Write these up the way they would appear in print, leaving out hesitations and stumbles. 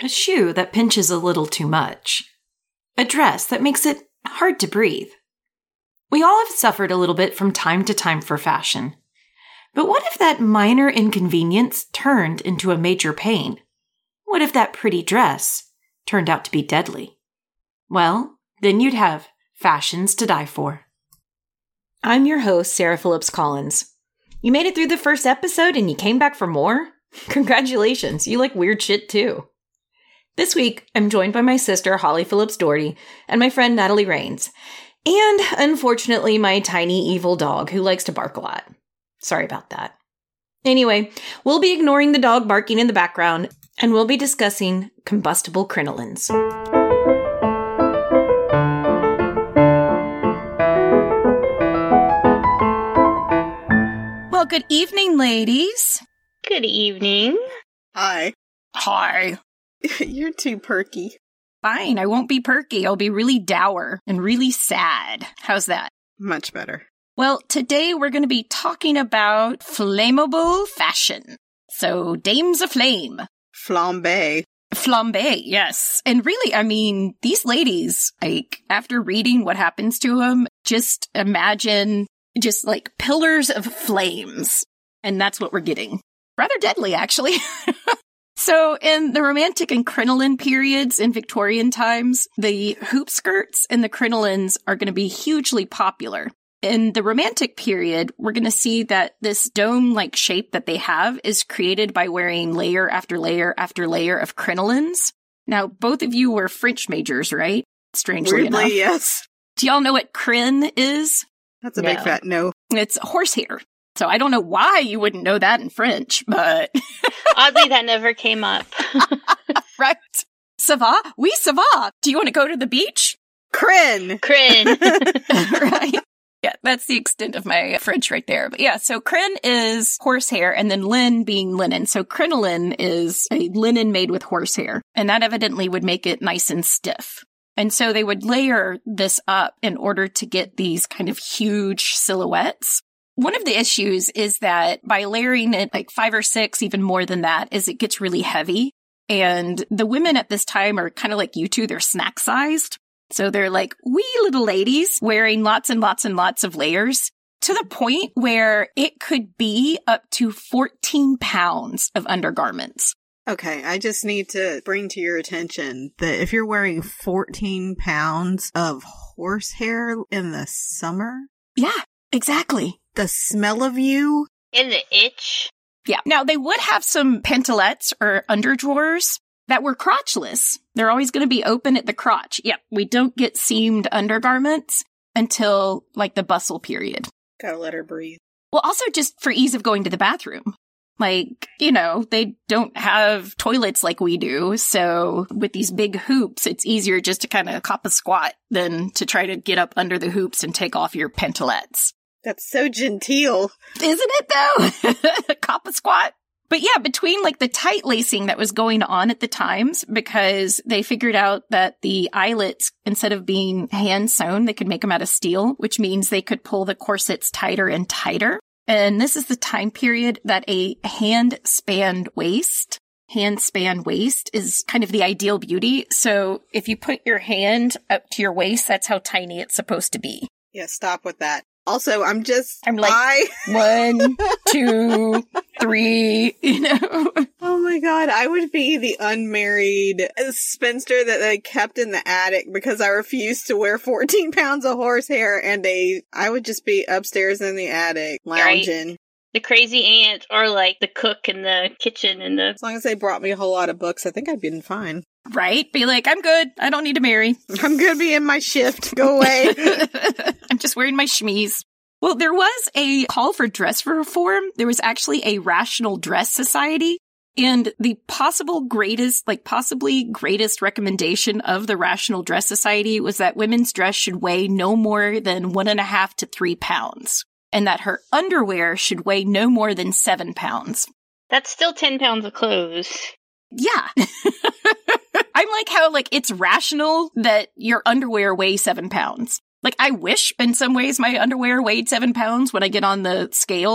shoe that pinches a little too much. A dress that makes it hard to breathe. We all have suffered a little bit from time to time for fashion. But what if that minor inconvenience turned into a major pain? What if that pretty dress turned out to be deadly? Well, then you'd have fashions to die for. I'm your host, Sarah Phillips Collins. You made it through the first episode and you came back for more? Congratulations, you like weird shit too. This week, I'm joined by my sister, Holly Phillips Doherty, and my friend, Natalie Rains. And, unfortunately, my tiny evil dog who likes to bark a lot. Sorry about that. Anyway, we'll be ignoring the dog barking in the background, and we'll be discussing combustible crinolines. Well, good evening, ladies. Good evening. Hi. Hi. You're too perky. Fine, I won't be perky. I'll be really dour and really sad. How's that? Much better. Well, today we're going to be talking about flammable fashion. So, dames aflame. Flambe. Flambe, yes. And really, I mean, these ladies, like, after reading what happens to them, just imagine just like pillars of flames. And that's what we're getting. Rather deadly, actually. So, in the Romantic and crinoline periods in Victorian times, the hoop skirts and the crinolines are going to be hugely popular. In the Romantic period, we're going to see that this dome-like shape that they have is created by wearing layer after layer after layer of crinolines. Now, both of you were French majors, right? Strangely enough. Weirdly, yes. Do y'all know what crin is? That's a big fat no. It's horsehair. So I don't know why you wouldn't know that in French, but... Oddly, that never came up. Right. Ça va? Oui, ça va. Do you want to go to the beach? Crin! Right. Yeah, that's the extent of my French right there. But yeah, so crin is horsehair, and then lin being linen. So crinoline is a linen made with horsehair, and that evidently would make it nice and stiff. And so they would layer this up in order to get these kind of huge silhouettes. One of the issues is that by layering it like 5 or 6, even more than that, is it gets really heavy. And the women at this time are kind of like you two, they're snack sized. So they're like wee little ladies wearing lots and lots and lots of layers to the point where it could be up to 14 pounds of undergarments. Okay, I just need to bring to your attention that if you're wearing 14 pounds of horsehair in the summer... Yeah, exactly. The smell of you... In the itch. Yeah. Now, they would have some pantalettes or underdrawers that were crotchless. They're always going to be open at the crotch. Yep. We don't get seamed undergarments until, like, the bustle period. Gotta let her breathe. Well, also just for ease of going to the bathroom. Like, you know, they don't have toilets like we do. So with these big hoops, it's easier just to kind of cop a squat than to try to get up under the hoops and take off your pantalettes. That's so genteel. Isn't it, though? Cop a squat. But yeah, between like the tight lacing that was going on at the times, because they figured out that the eyelets, instead of being hand sewn, they could make them out of steel, which means they could pull the corsets tighter and tighter. And this is the time period that a hand-spanned waist is kind of the ideal beauty. So if you put your hand up to your waist, that's how tiny it's supposed to be. Yeah, stop with that. Also, I'm like, 1, 2, 3, you know. Oh my god, I would be the unmarried spinster that they kept in the attic because I refused to wear 14 pounds of horsehair and I would just be upstairs in the attic, lounging. Right. The crazy aunt, or like the cook in the kitchen and the... As long as they brought me a whole lot of books, I think I'd been fine. Right? Be like, I'm good. I don't need to marry. I'm good being my shift. Go away. I'm just wearing my chemise. Well, there was a call for dress reform. There was actually a Rational Dress Society. And the possibly greatest recommendation of the Rational Dress Society was that women's dress should weigh no more than 1.5 to 3 pounds. And that her underwear should weigh no more than 7 pounds. That's still 10 pounds of clothes. Yeah. I'm like how, like, it's rational that your underwear weighs 7 pounds. Like, I wish in some ways my underwear weighed 7 pounds when I get on the scale.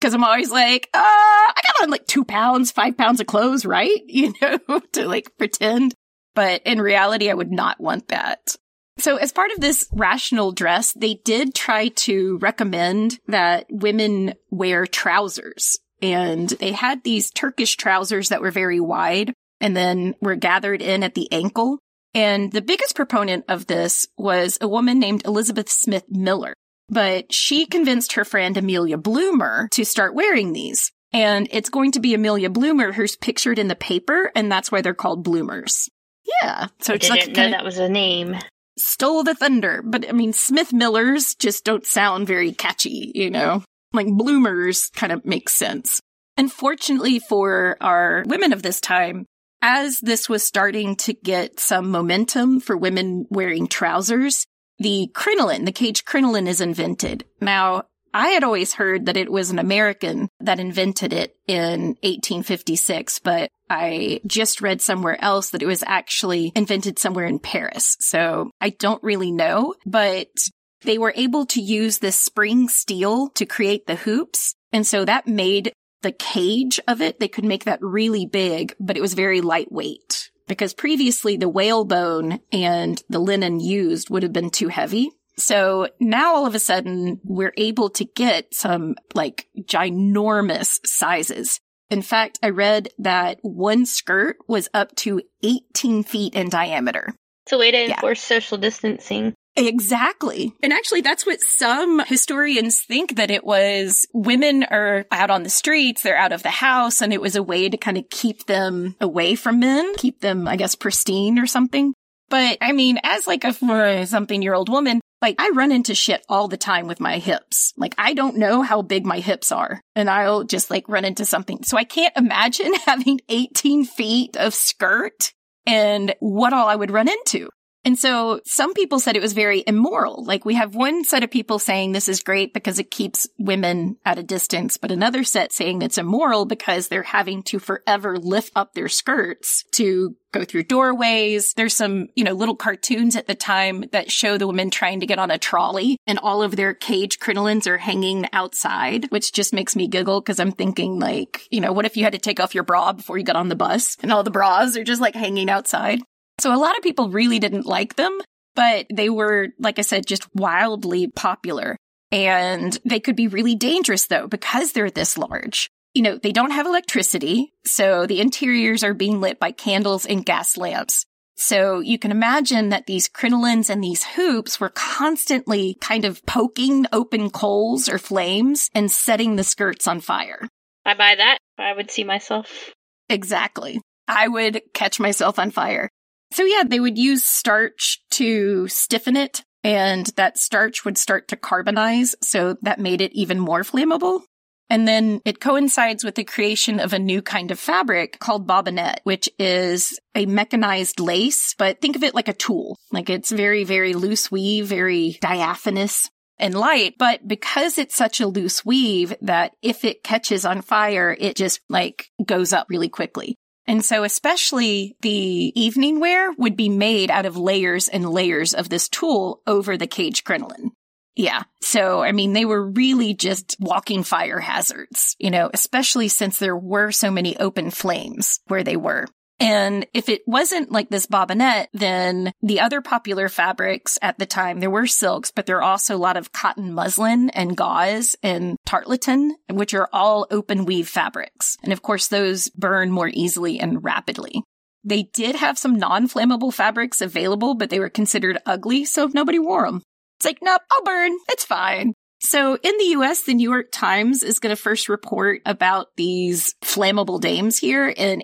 Because I'm always like, I got on like 2 pounds, 5 pounds of clothes, right? You know, to like pretend. But in reality, I would not want that. So as part of this rational dress, they did try to recommend that women wear trousers. And they had these Turkish trousers that were very wide and then were gathered in at the ankle. And the biggest proponent of this was a woman named Elizabeth Smith Miller. But she convinced her friend Amelia Bloomer to start wearing these. And it's going to be Amelia Bloomer who's pictured in the paper, and that's why they're called bloomers. Yeah. So it's I like didn't know that was a name. Stole the thunder. But I mean, Smith Millers just don't sound very catchy, you know? Like bloomers kind of makes sense. Unfortunately for our women of this time, as this was starting to get some momentum for women wearing trousers, the crinoline, the cage crinoline, is invented. Now, I had always heard that it was an American that invented it in 1856, but I just read somewhere else that it was actually invented somewhere in Paris. So I don't really know, but they were able to use this spring steel to create the hoops. And so that made the cage of it, they could make that really big, but it was very lightweight. Because previously the whalebone and the linen used would have been too heavy. So now all of a sudden we're able to get some like ginormous sizes. In fact, I read that one skirt was up to 18 feet in diameter. It's a way to enforce social distancing. Exactly. And actually, that's what some historians think, that it was women are out on the streets, they're out of the house, and it was a way to kind of keep them away from men, keep them, I guess, pristine or something. But I mean, as like a something-year-old woman, like I run into shit all the time with my hips. Like I don't know how big my hips are, and I'll just like run into something. So I can't imagine having 18 feet of skirt and what all I would run into. And so some people said it was very immoral. Like we have one set of people saying this is great because it keeps women at a distance, but another set saying it's immoral because they're having to forever lift up their skirts to go through doorways. There's some, little cartoons at the time that show the women trying to get on a trolley and all of their cage crinolines are hanging outside, which just makes me giggle because I'm thinking like, what if you had to take off your bra before you got on the bus and all the bras are just like hanging outside? So a lot of people really didn't like them, but they were, like I said, just wildly popular. And they could be really dangerous, though, because they're this large. They don't have electricity, so the interiors are being lit by candles and gas lamps. So you can imagine that these crinolines and these hoops were constantly kind of poking open coals or flames and setting the skirts on fire. I buy that. I would see myself. Exactly. I would catch myself on fire. So yeah, they would use starch to stiffen it, and that starch would start to carbonize, so that made it even more flammable. And then it coincides with the creation of a new kind of fabric called bobinette, which is a mechanized lace, but think of it like a tool. Like it's very, very loose weave, very diaphanous and light, but because it's such a loose weave that if it catches on fire, it just like goes up really quickly. And so especially the evening wear would be made out of layers and layers of this tool over the cage crinoline. Yeah. So, I mean, they were really just walking fire hazards, especially since there were so many open flames where they were. And if it wasn't like this bobinette, then the other popular fabrics at the time, there were silks, but there are also a lot of cotton muslin and gauze and tarlatan, which are all open weave fabrics. And of course, those burn more easily and rapidly. They did have some non-flammable fabrics available, but they were considered ugly, so nobody wore them. It's like, nope, I'll burn. It's fine. So in the US, the New York Times is going to first report about these flammable dames here in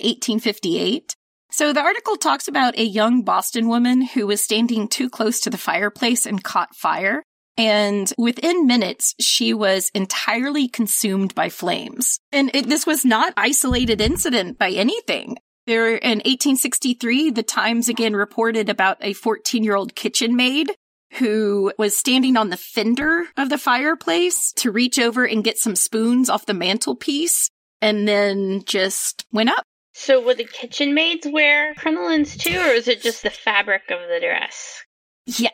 1858. So the article talks about a young Boston woman who was standing too close to the fireplace and caught fire. And within minutes, she was entirely consumed by flames. And this was not an isolated incident by anything. There, in 1863, the Times again reported about a 14-year-old kitchen maid who was standing on the fender of the fireplace to reach over and get some spoons off the mantelpiece and then just went up. So would the kitchen maids wear crinolines too, or is it just the fabric of the dress? Yes.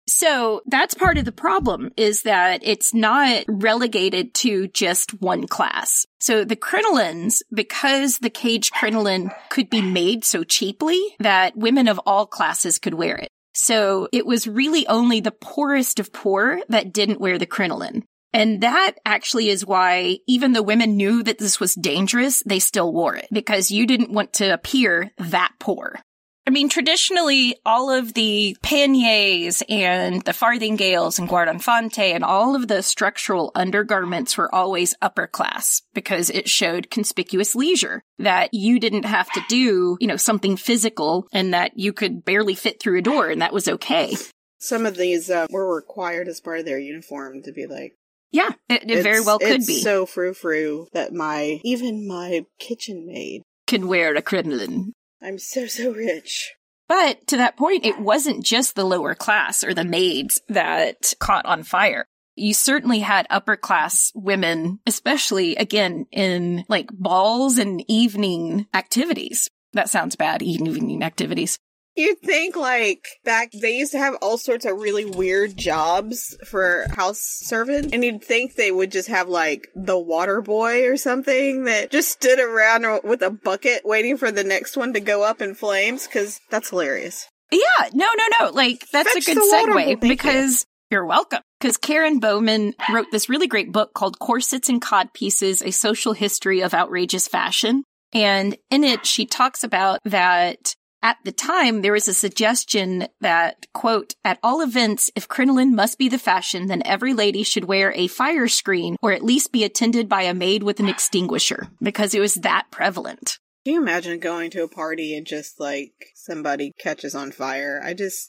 So that's part of the problem, is that it's not relegated to just one class. So the crinolines, because the cage crinoline could be made so cheaply that women of all classes could wear it. So it was really only the poorest of poor that didn't wear the crinoline. And that actually is why, even though women knew that this was dangerous, they still wore it, because you didn't want to appear that poor. I mean, traditionally, all of the panniers and the farthingales and guardanfante and all of the structural undergarments were always upper class, because it showed conspicuous leisure, that you didn't have to do, something physical, and that you could barely fit through a door, and that was okay. Some of these were required as part of their uniform to be like, yeah, it very well could be. It's so frou-frou that even my kitchen maid can wear a crinoline. I'm so rich. But to that point, it wasn't just the lower class or the maids that caught on fire. You certainly had upper class women, especially, again, in like balls and evening activities. That sounds bad, evening activities. You'd think, like, back, they used to have all sorts of really weird jobs for house servants, and you'd think they would just have, like, the water boy or something that just stood around with a bucket waiting for the next one to go up in flames, because that's hilarious. Yeah, no. Like, that's Fetch a good segue, because you're welcome. Because Karen Bowman wrote this really great book called Corsets and Codpieces, A Social History of Outrageous Fashion. And in it, she talks about that at the time, there was a suggestion that, quote, at all events, if crinoline must be the fashion, then every lady should wear a fire screen or at least be attended by a maid with an extinguisher, because it was that prevalent. Can you imagine going to a party and just, like, somebody catches on fire?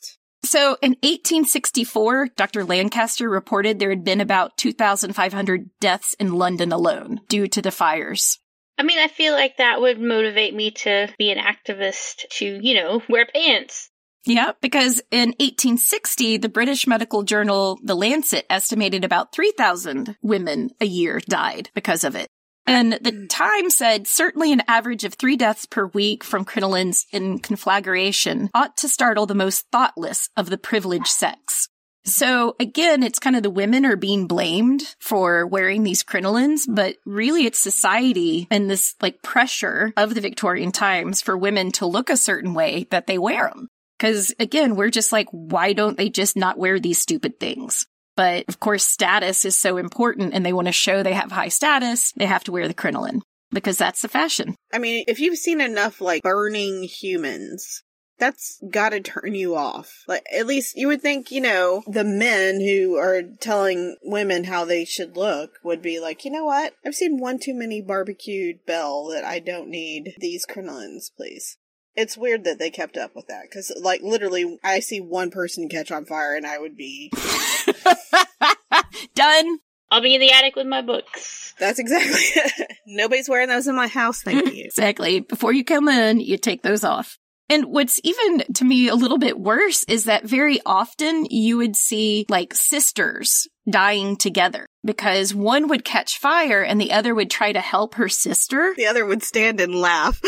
So in 1864, Dr. Lancaster reported there had been about 2,500 deaths in London alone due to the fires. I mean, I feel like that would motivate me to be an activist to, wear pants. Yeah, because in 1860, the British medical journal The Lancet estimated about 3,000 women a year died because of it. And the Times said certainly an average of 3 deaths per week from crinolines in conflagration ought to startle the most thoughtless of the privileged sex. So again, it's kind of the women are being blamed for wearing these crinolines, but really it's society and this like pressure of the Victorian times for women to look a certain way that they wear them. Because again, we're just like, why don't they just not wear these stupid things? But of course, status is so important and they want to show they have high status. They have to wear the crinoline because that's the fashion. I mean, if you've seen enough like burning humans, that's gotta turn you off. Like, at least you would think, the men who are telling women how they should look would be like, you know what? I've seen one too many barbecued Belle that I don't need these crinolines, please. It's weird that they kept up with that, because, like, literally, I see one person catch on fire and I would be... Done. I'll be in the attic with my books. That's exactly it. Nobody's wearing those in my house, thank you. Exactly. Before you come in, you take those off. And what's even, to me, a little bit worse is that very often you would see, like, sisters dying together because one would catch fire and the other would try to help her sister. The other would stand and laugh.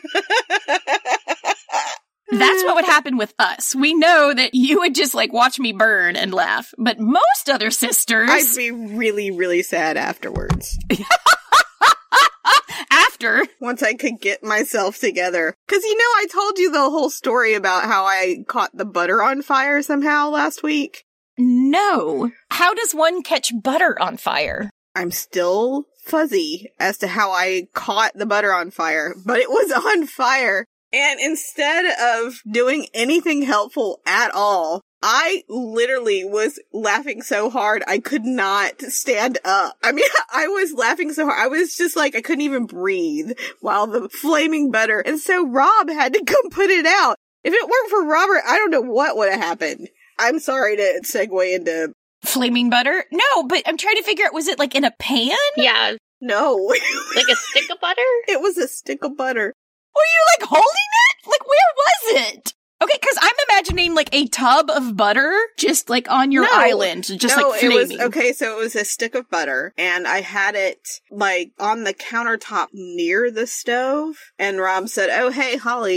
That's what would happen with us. We know that you would just, like, watch me burn and laugh. But most other sisters... I'd be really, really sad afterwards. Once I could get myself together. Because, I told you the whole story about how I caught the butter on fire somehow last week. No. How does one catch butter on fire? I'm still fuzzy as to how I caught the butter on fire, but it was on fire. And instead of doing anything helpful at all, I literally was laughing so hard I could not stand up. I mean, I was laughing so hard. I was just like, I couldn't even breathe while the flaming butter. And so Rob had to come put it out. If it weren't for Robert, I don't know what would have happened. I'm sorry to segue into... Flaming butter? No, but I'm trying to figure out, was it like in a pan? Yeah. No. Like a stick of butter? It was a stick of butter. Were you like holding it? Like, where was it? Okay, because I'm imagining like a tub of butter just like on your island, just like flaming. So it was a stick of butter, and I had it like on the countertop near the stove, and Rob said, "Oh, hey, Holly,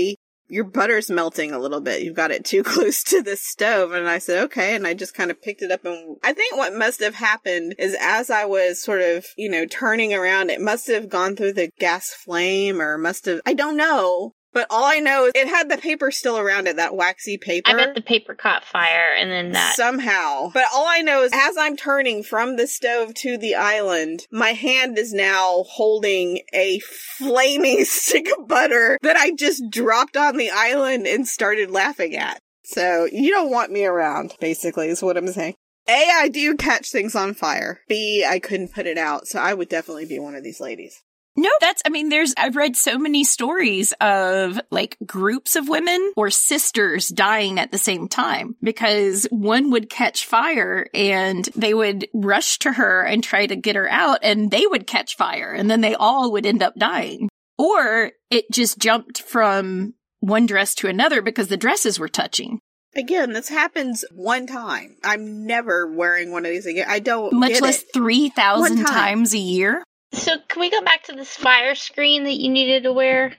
your butter's melting a little bit. You've got it too close to the stove. And I said, okay. And I just kind of picked it up. And I think what must have happened is as I was sort of, turning around, it must have gone through the gas flame or I don't know. But all I know is it had the paper still around it, that waxy paper. I bet the paper caught fire and then that. Somehow. But all I know is as I'm turning from the stove to the island, my hand is now holding a flaming stick of butter that I just dropped on the island and started laughing at. So you don't want me around, basically, is what I'm saying. A, I do catch things on fire. B, I couldn't put it out. So I would definitely be one of these ladies. No, I've read so many stories of like groups of women or sisters dying at the same time because one would catch fire and they would rush to her and try to get her out and they would catch fire and then they all would end up dying. Or it just jumped from one dress to another because the dresses were touching. Again, this happens one time. I'm never wearing one of these again. I don't Much get less it. 3,000 times a year. So can we go back to this fire screen that you needed to wear?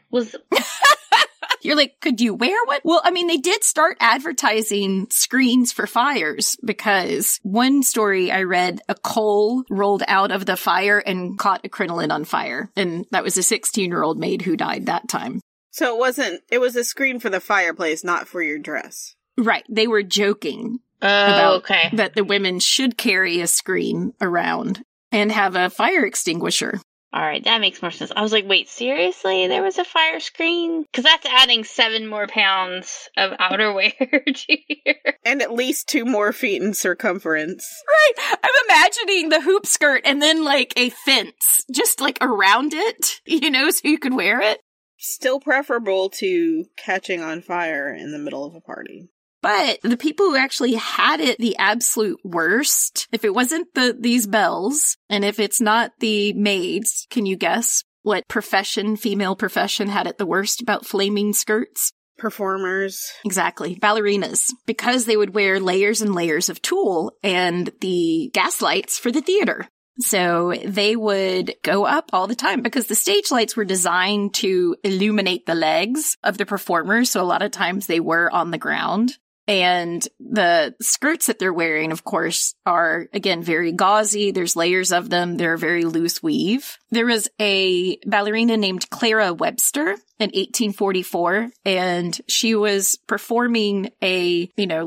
You're like, could you wear one? Well, they did start advertising screens for fires because one story I read, a coal rolled out of the fire and caught a crinoline on fire. And that was a 16-year-old maid who died that time. So it was a screen for the fireplace, not for your dress. Right. They were joking okay. that the women should carry a screen around and have a fire extinguisher. All right, that makes more sense. I was like, wait, seriously? There was a fire screen? Because that's adding 7 more pounds of outerwear to here. And at least 2 more feet in circumference. Right. I'm imagining the hoop skirt and then like a fence just like around it, so you could wear it. Still preferable to catching on fire in the middle of a party. But the people who actually had it the absolute worst, if it wasn't these bells, and if it's not the maids, can you guess what female profession had it the worst about flaming skirts? Performers. Exactly. Ballerinas. Because they would wear layers and layers of tulle and the gas lights for the theater. So they would go up all the time because the stage lights were designed to illuminate the legs of the performers. So a lot of times they were on the ground. And the skirts that they're wearing, of course, are, again, very gauzy. There's layers of them. They're very loose weave. There was a ballerina named Clara Webster in 1844, and she was performing a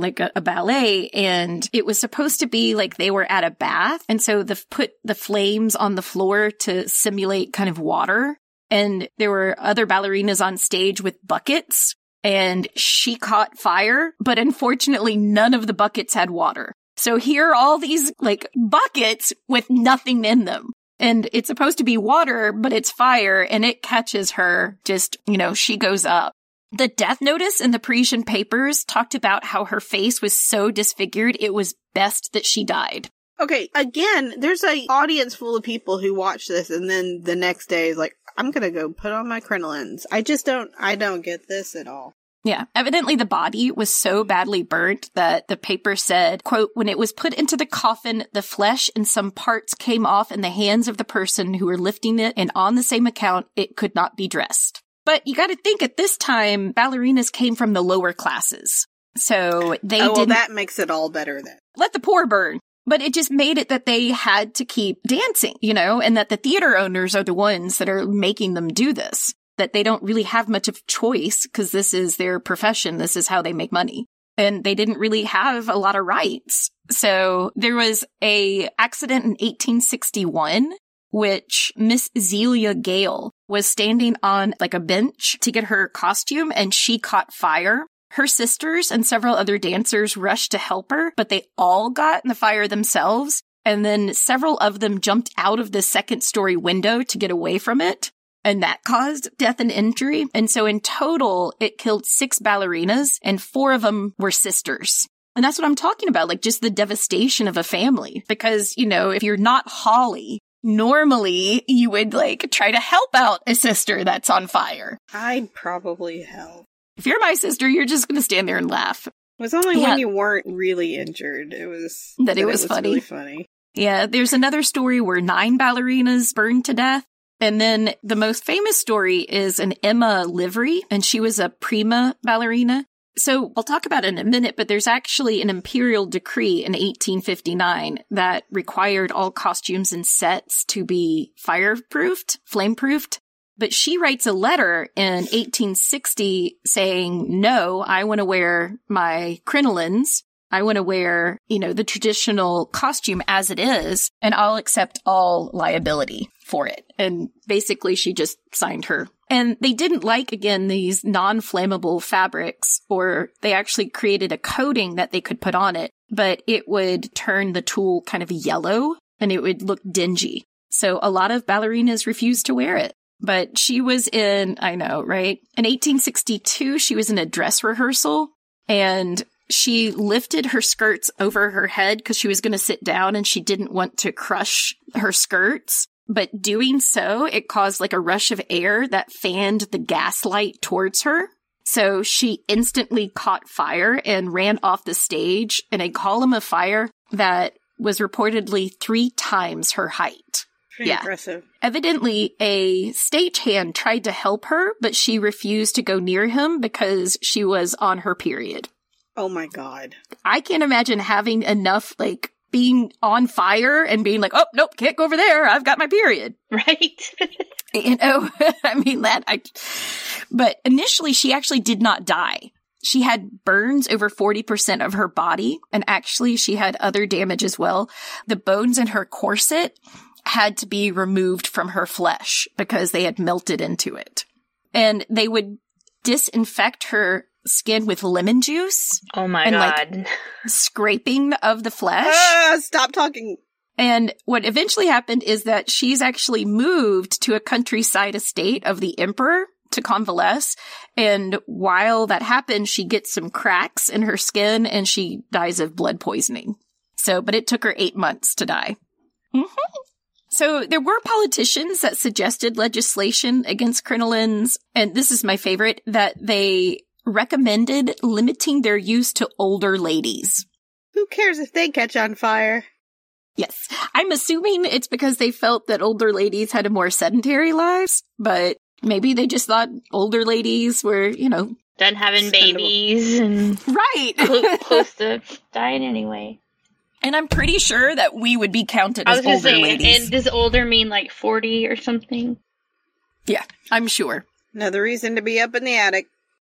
ballet, and it was supposed to be like they were at a bath. And so put the flames on the floor to simulate kind of water. And there were other ballerinas on stage with buckets. And she caught fire, but unfortunately none of the buckets had water. So here are all these like buckets with nothing in them. And it's supposed to be water, but it's fire and it catches her. Just, she goes up. The death notice in the Parisian papers talked about how her face was so disfigured, it was best that she died. Okay, again, there's an audience full of people who watch this and then the next day is like, I'm gonna go put on my crinolines. I don't get this at all. Yeah. Evidently the body was so badly burnt that the paper said, quote, when it was put into the coffin, the flesh and some parts came off in the hands of the person who were lifting it, and on the same account, it could not be dressed. But you gotta think at this time, ballerinas came from the lower classes. So they didn't... that makes it all better then. Let the poor burn. But it just made it that they had to keep dancing, and that the theater owners are the ones that are making them do this, that they don't really have much of choice because this is their profession. This is how they make money. And they didn't really have a lot of rights. So there was a accident in 1861, which Miss Zelia Gale was standing on like a bench to get her costume and she caught fire. Her sisters and several other dancers rushed to help her, but they all got in the fire themselves. And then several of them jumped out of the second-story window to get away from it. And that caused death and injury. And so in total, it killed 6 ballerinas and 4 of them were sisters. And that's what I'm talking about, like just the devastation of a family. Because, if you're not Holly, normally you would like try to help out a sister that's on fire. I'd probably help. If you're my sister, you're just going to stand there and laugh. It was only when you weren't really injured. It was funny. Really funny. Yeah, there's another story where 9 ballerinas burned to death. And then the most famous story is an Emma Livery, and she was a prima ballerina. So I'll talk about it in a minute, but there's actually an imperial decree in 1859 that required all costumes and sets to be fireproofed, flame-proofed. But she writes a letter in 1860 saying, no, I want to wear my crinolines. I want to wear, the traditional costume as it is, and I'll accept all liability for it. And basically she just signed her. And they didn't like, again, these non-flammable fabrics, or they actually created a coating that they could put on it, but it would turn the tulle kind of yellow and it would look dingy. So a lot of ballerinas refused to wear it. But she was I know, right? In 1862, she was in a dress rehearsal and she lifted her skirts over her head because she was going to sit down and she didn't want to crush her skirts. But doing so, it caused like a rush of air that fanned the gaslight towards her. So she instantly caught fire and ran off the stage in a column of fire that was reportedly 3 times her height. Pretty impressive. Evidently, a stagehand tried to help her, but she refused to go near him because she was on her period. Oh my God. I can't imagine having enough, being on fire and being like, oh, nope, can't go over there. I've got my period. Right. But initially she actually did not die. She had burns over 40% of her body. And actually she had other damage as well. The bones in her corset had to be removed from her flesh because they had melted into it. And they would disinfect her skin with lemon juice. Oh my God. Scraping of the flesh. Stop talking. And what eventually happened is that she's actually moved to a countryside estate of the emperor to convalesce. And while that happens, she gets some cracks in her skin and she dies of blood poisoning. But it took her 8 months to die. Mm-hmm. So there were politicians that suggested legislation against crinolines. And this is my favorite, that they recommended limiting their use to older ladies. Who cares if they catch on fire? Yes. I'm assuming it's because they felt that older ladies had a more sedentary lives, but maybe they just thought older ladies were, done having babies and right. close to dying anyway. And I'm pretty sure that we would be counted as older ladies. And does older mean 40 or something? Yeah, I'm sure. Another reason to be up in the attic.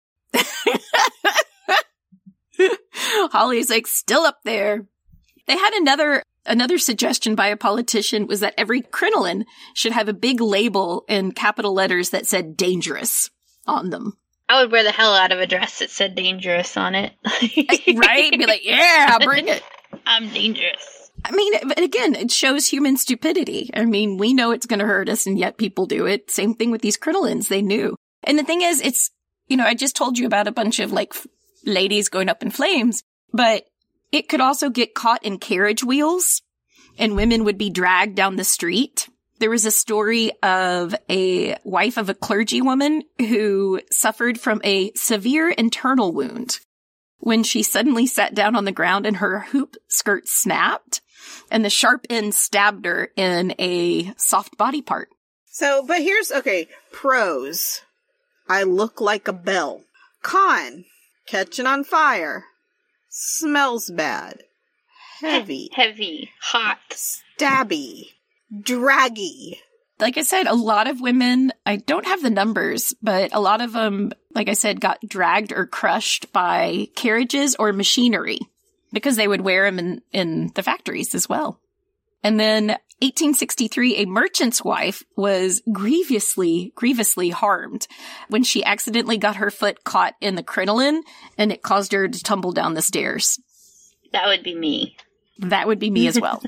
Holly's still up there. They had another suggestion by a politician was that every crinoline should have a big label in capital letters that said dangerous on them. I would wear the hell out of a dress that said dangerous on it. Right? Be like, yeah, bring it. I'm dangerous. But again, it shows human stupidity. We know it's going to hurt us and yet people do it. Same thing with these crinolines. They knew. And the thing is, it's, I just told you about a bunch of ladies going up in flames, but it could also get caught in carriage wheels and women would be dragged down the street. There was a story of a wife of a clergywoman who suffered from a severe internal wound when she suddenly sat down on the ground and her hoop skirt snapped and the sharp end stabbed her in a soft body part. But here's, pros. I look like a belle. Con, catching on fire. Smells bad. Heavy. Heavy. Hot. Stabby. Draggy. Like I said, a lot of women, I don't have the numbers, but a lot of them, like I said, got dragged or crushed by carriages or machinery because they would wear them in the factories as well. And then 1863, a merchant's wife was grievously harmed when she accidentally got her foot caught in the crinoline and it caused her to tumble down the stairs. That would be me. That would be me as well.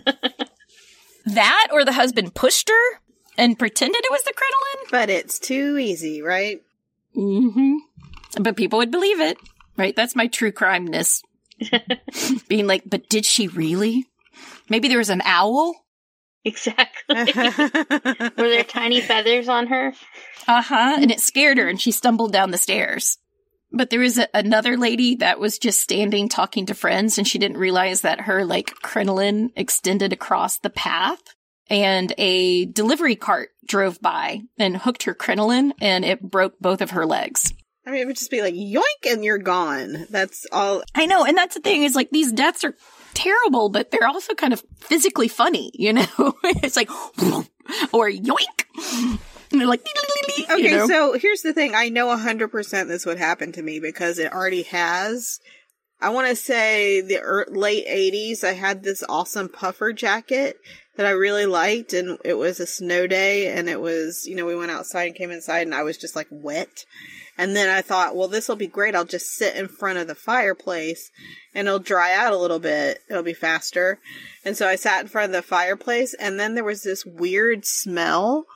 That or the husband pushed her and pretended it was the crinoline. But it's too easy, right? Mm-hmm. But people would believe it, right? That's my true crime-ness. Being like, but did she really? Maybe there was an owl? Exactly. Were there tiny feathers on her? Uh-huh. And it scared her and she stumbled down the stairs. But there was another lady that was just standing talking to friends and she didn't realize that her crinoline extended across the path. and a delivery cart drove by and hooked her crinoline, and it broke both of her legs. I mean, it would just be like, yoink, and you're gone. That's all. I know, and that's the thing, is like, these deaths are terrible, but they're also kind of physically funny, you know? It's like, or yoink! And they're like, okay, you know? So here's the thing. I know 100% this would happen to me because it already has. I want to say the late 80s, I had this awesome puffer jacket that I really liked, and it was a snow day, and it was, we went outside and came inside, and I was just like wet. And then I thought, well, this will be great. I'll just sit in front of the fireplace and it'll dry out a little bit. It'll be faster. And so I sat in front of the fireplace, and then there was this weird smell.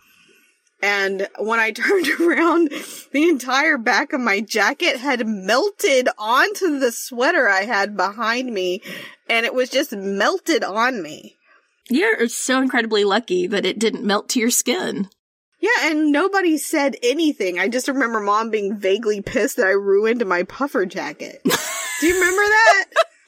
And when I turned around, the entire back of my jacket had melted onto the sweater I had behind me, and it was just melted on me. You're so incredibly lucky that it didn't melt to your skin. Yeah, and nobody said anything. I just remember Mom being vaguely pissed that I ruined my puffer jacket. Do you remember that?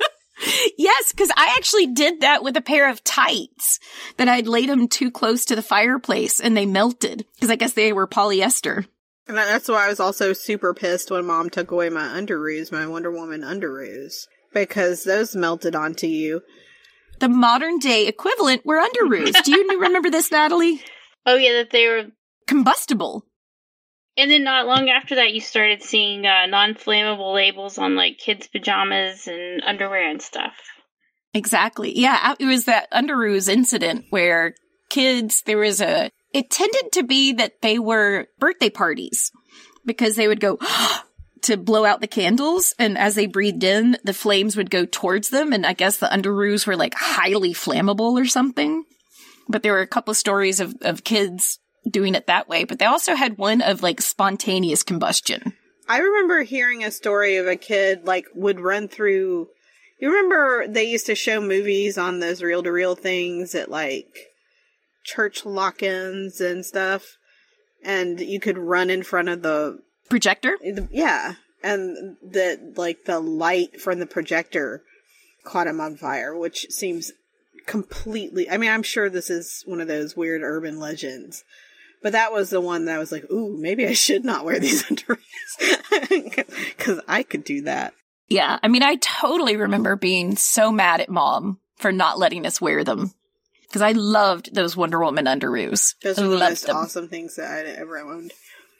Yes, because I actually did that with a pair of tights that I'd laid them too close to the fireplace and they melted because I guess they were polyester. And that's why I was also super pissed when Mom took away my underoos, my Wonder Woman underoos, because those melted onto you. The modern day equivalent were underoos. Do you remember this, Natalie? Oh, yeah, that they were combustible. And then not long after that, you started seeing non-flammable labels on, like, kids' pajamas and underwear and stuff. Exactly. Yeah, it was that underoos incident where kids, it tended to be that they were birthday parties because they would go to blow out the candles, and as they breathed in, the flames would go towards them, and I guess the underoos were, like, highly flammable or something. But there were a couple of stories of kids doing it that way, but they also had one of, like, spontaneous combustion. I remember hearing a story of a kid, like, would run through... You remember they used to show movies on those reel-to-reel things at, like, church lock-ins and stuff, and you could run in front of the... projector? Yeah, and the light from the projector caught him on fire, which seems completely... I mean, I'm sure this is one of those weird urban legends, but that was the one that I was like, ooh, maybe I should not wear these underoos, because I could do that. Yeah, I mean, I totally remember being so mad at Mom for not letting us wear them, because I loved those Wonder Woman underoos. Those were the most awesome things that I'd ever owned.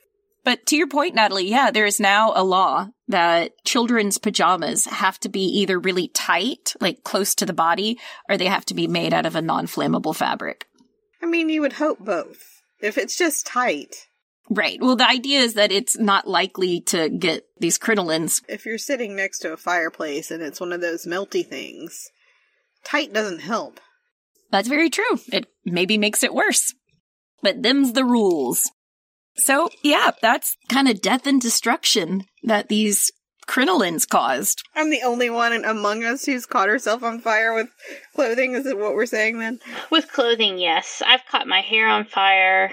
But to your point, Natalie, yeah, there is now a law that children's pajamas have to be either really tight, like close to the body, or they have to be made out of a non-flammable fabric. I mean, you would hope both. If it's just tight. Right. Well, the idea is that it's not likely to get these crinolines. If you're sitting next to a fireplace and it's one of those melty things, tight doesn't help. That's very true. It maybe makes it worse. But them's the rules. So, yeah, that's kind of death and destruction that these crinolines caused. I'm the only one among us who's caught herself on fire with clothing. Is it what we're saying then? With clothing, yes. I've caught my hair on fire.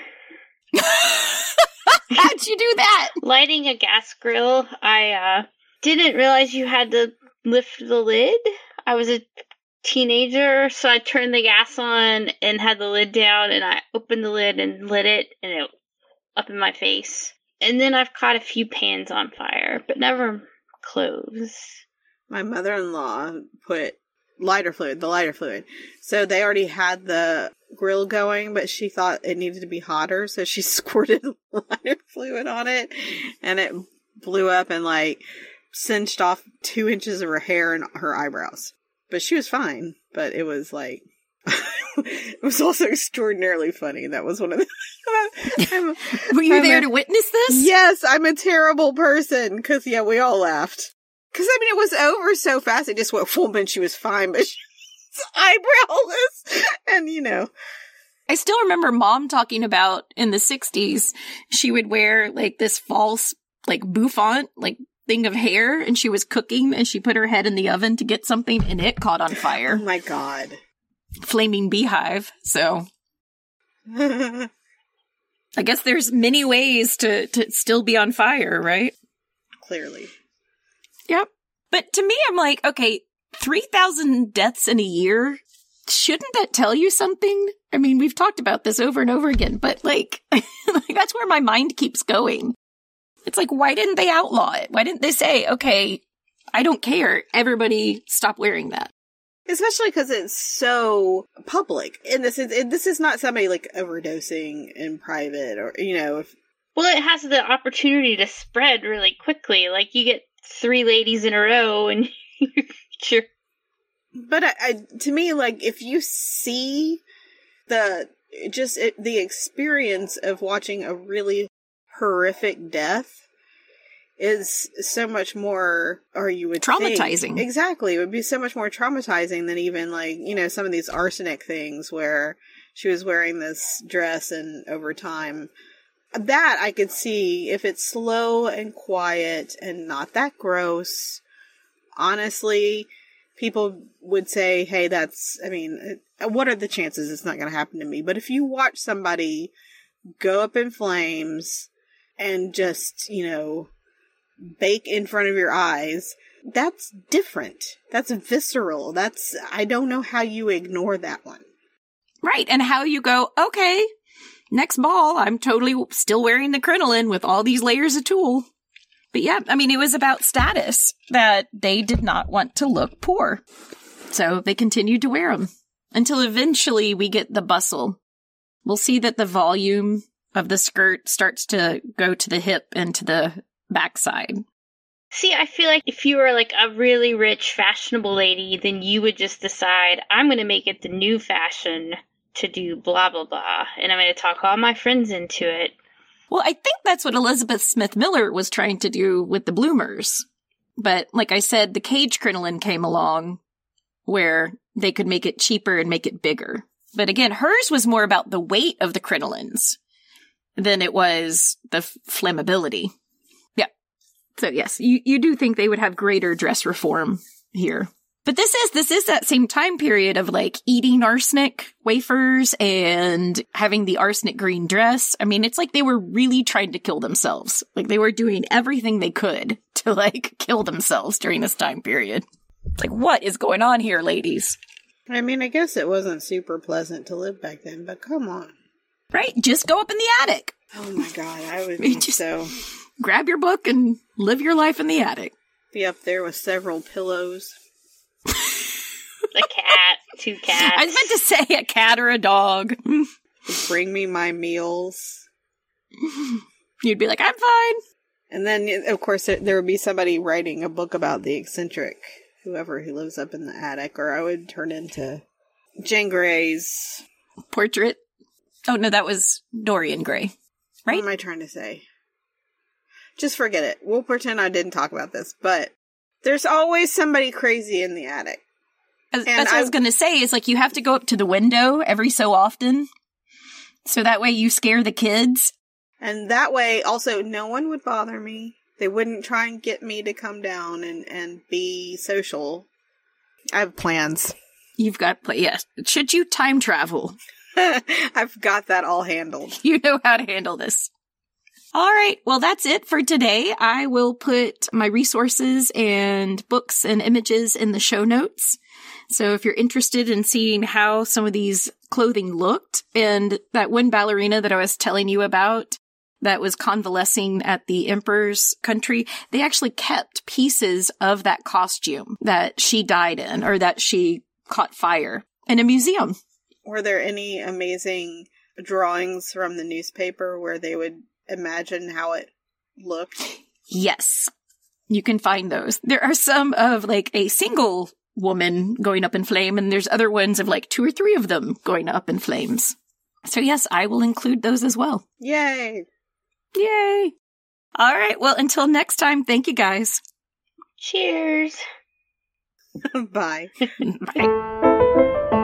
How'd you do that? Lighting a gas grill. I didn't realize you had to lift the lid. I was a teenager, so I turned the gas on and had the lid down, and I opened the lid and lit it, and it up in my face. And then I've caught a few pans on fire, but never clothes. My mother-in-law put the lighter fluid. So they already had the grill going, but she thought it needed to be hotter, so she squirted lighter fluid on it, and it blew up and, like, cinched off 2 inches of her hair and her eyebrows. But she was fine, but it was, like... It was also extraordinarily funny. That was one of the... Were you there to witness this? Yes, I'm a terrible person, because, yeah, we all laughed. Because, I mean, it was over so fast, it just went boom, and she was fine, but she was eyebrowless, and, you know. I still remember Mom talking about, in the 60s, she would wear, like, this false, like, bouffant, like, thing of hair, and she was cooking, and she put her head in the oven to get something, and it caught on fire. Oh, my God. Flaming beehive, so... I guess there's many ways to still be on fire, right? Clearly. Yep. But to me, I'm like, okay, 3,000 deaths in a year shouldn't that tell you something? I mean, we've talked about this over and over again, but like that's where my mind keeps going. It's like, why didn't they outlaw it? Why didn't they say, okay, I don't care, everybody stop wearing that? Especially because it's so public. And this is not somebody like overdosing in private or, Well, it has the opportunity to spread really quickly. Like, you get 3 ladies in a row and sure. But to me, like, if you see the experience of watching a really horrific death is so much more, or you would traumatizing. think, exactly. It would be so much more traumatizing than even like, some of these arsenic things where she was wearing this dress and over time. That I could see if it's slow and quiet and not that gross. Honestly, people would say, hey, what are the chances it's not going to happen to me? But if you watch somebody go up in flames and just, bake in front of your eyes, that's different. That's visceral. I don't know how you ignore that one. Right. And how you go, okay, next ball, I'm totally still wearing the crinoline with all these layers of tulle. But yeah, I mean, it was about status that they did not want to look poor. So they continued to wear them until eventually we get the bustle. We'll see that the volume of the skirt starts to go to the hip and to the backside. See, I feel like if you were like a really rich, fashionable lady, then you would just decide, I'm going to make it the new fashion to do blah, blah, blah. And I'm going to talk all my friends into it. Well, I think that's what Elizabeth Smith Miller was trying to do with the bloomers. But like I said, the cage crinoline came along where they could make it cheaper and make it bigger. But again, hers was more about the weight of the crinolines than it was the flammability. Yeah. So yes, you do think they would have greater dress reform here. But this is that same time period of like eating arsenic wafers and having the arsenic green dress. I mean, it's like they were really trying to kill themselves. Like they were doing everything they could to like kill themselves during this time period. It's like, what is going on here, ladies? I mean, I guess it wasn't super pleasant to live back then, but come on. Right? Just go up in the attic. Oh my God, I would be just so... Grab your book and live your life in the attic. Be up there with several pillows. A cat, 2 cats. I was meant to say a cat or a dog. Bring me my meals. You'd be like, I'm fine. And then, of course, there would be somebody writing a book about the eccentric, whoever who lives up in the attic, or I would turn into Jane Grey's portrait. Oh, no, that was Dorian Gray, right? What am I trying to say? Just forget it. We'll pretend I didn't talk about this, but there's always somebody crazy in the attic. That's what I was going to say, is like you have to go up to the window every so often, so that way you scare the kids. And that way, also, no one would bother me. They wouldn't try and get me to come down and be social. I have plans. You've got, yes. Should you time travel? I've got that all handled. You know how to handle this. All right. Well, that's it for today. I will put my resources and books and images in the show notes. So if you're interested in seeing how some of these clothing looked, and that one ballerina that I was telling you about that was convalescing at the Emperor's country, they actually kept pieces of that costume that she died in, or that she caught fire, in a museum. Were there any amazing drawings from the newspaper where they would imagine how it looked? Yes. You can find those. There are some of like a single woman going up in flame, and there's other ones of like 2 or 3 of them going up in flames. So yes, I will include those as well. Yay! Yay! All right. Well, until next time, thank you guys. Cheers. Bye. Bye.